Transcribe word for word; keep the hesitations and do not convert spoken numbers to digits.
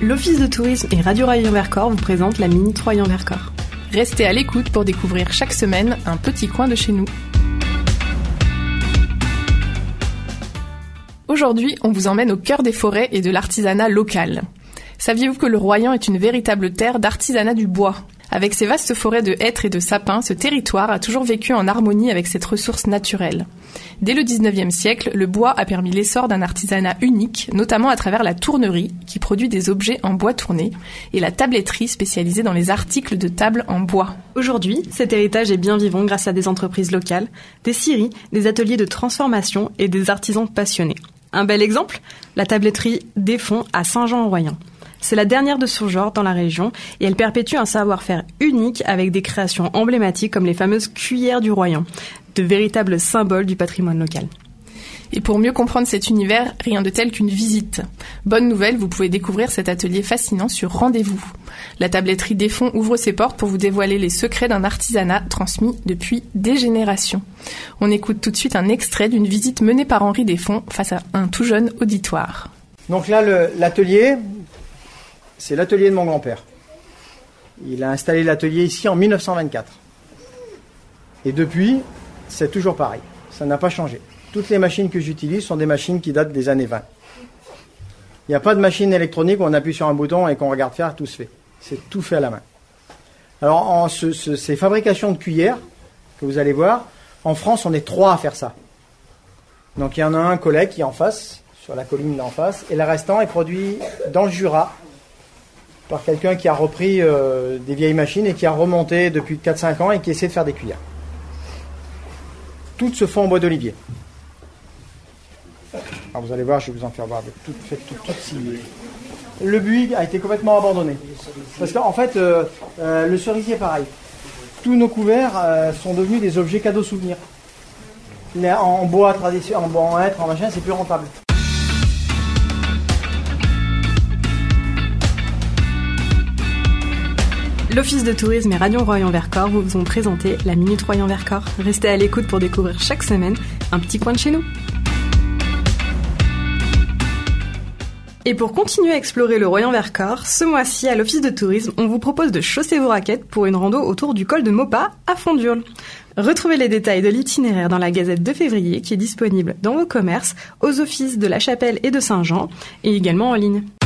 L'Office de tourisme et Radio Royan-Vercors vous présentent la Minute Royan-Vercors. Restez à l'écoute pour découvrir chaque semaine un petit coin de chez nous. Aujourd'hui, on vous emmène au cœur des forêts et de l'artisanat local. Saviez-vous que le Royan est une véritable terre d'artisanat du bois ? Avec ses vastes forêts de hêtres et de sapins, ce territoire a toujours vécu en harmonie avec cette ressource naturelle. Dès le dix-neuvième siècle, le bois a permis l'essor d'un artisanat unique, notamment à travers la tournerie, qui produit des objets en bois tourné, et la tabletterie spécialisée dans les articles de table en bois. Aujourd'hui, cet héritage est bien vivant grâce à des entreprises locales, des scieries, des ateliers de transformation et des artisans passionnés. Un bel exemple, la tabletterie Desfonds à Saint-Jean-en-Royan. C'est la dernière de son genre dans la région et elle perpétue un savoir-faire unique avec des créations emblématiques comme les fameuses cuillères du Royan, de véritables symboles du patrimoine local. Et pour mieux comprendre cet univers, rien de tel qu'une visite. Bonne nouvelle, vous pouvez découvrir cet atelier fascinant sur rendez-vous. La tabletterie Desfonds ouvre ses portes pour vous dévoiler les secrets d'un artisanat transmis depuis des générations. On écoute tout de suite un extrait d'une visite menée par Henri Desfonds face à un tout jeune auditoire. Donc là, le, l'atelier, c'est l'atelier de mon grand-père. Il a installé l'atelier ici en mille neuf cent vingt-quatre. Et depuis, c'est toujours pareil. Ça n'a pas changé. Toutes les machines que j'utilise sont des machines qui datent des années vingt. Il n'y a pas de machine électronique où on appuie sur un bouton et qu'on regarde faire, tout se fait. C'est tout fait à la main. Alors, en ce, ce, ces fabrications de cuillères que vous allez voir, en France, on est trois à faire ça. Donc, il y en a un collègue qui est en face, sur la colline là en face, et le restant est produit dans le Jura, par quelqu'un qui a repris euh, des vieilles machines et qui a remonté depuis quatre cinq ans et qui essaie de faire des cuillères. Toutes se font en bois d'olivier. Alors vous allez voir, je vais vous en faire voir. Toutes faites toutes, toutes sciées. Le buis a été complètement abandonné. Parce qu'en fait, euh, euh, le cerisier pareil. Tous nos couverts euh, sont devenus des objets cadeaux souvenirs. Mais en bois traditionnel, en bois en hêtre, en machin, c'est plus rentable. L'Office de tourisme et Radio Royan-Vercors vous ont présenté la Minute Royan-Vercors. Restez à l'écoute pour découvrir chaque semaine un petit coin de chez nous. Et pour continuer à explorer le Royan-Vercors, ce mois-ci à l'Office de tourisme, on vous propose de chausser vos raquettes pour une rando autour du col de Maupas à Fondurle. Retrouvez les détails de l'itinéraire dans la Gazette de février qui est disponible dans vos commerces, aux offices de La Chapelle et de Saint-Jean et également en ligne.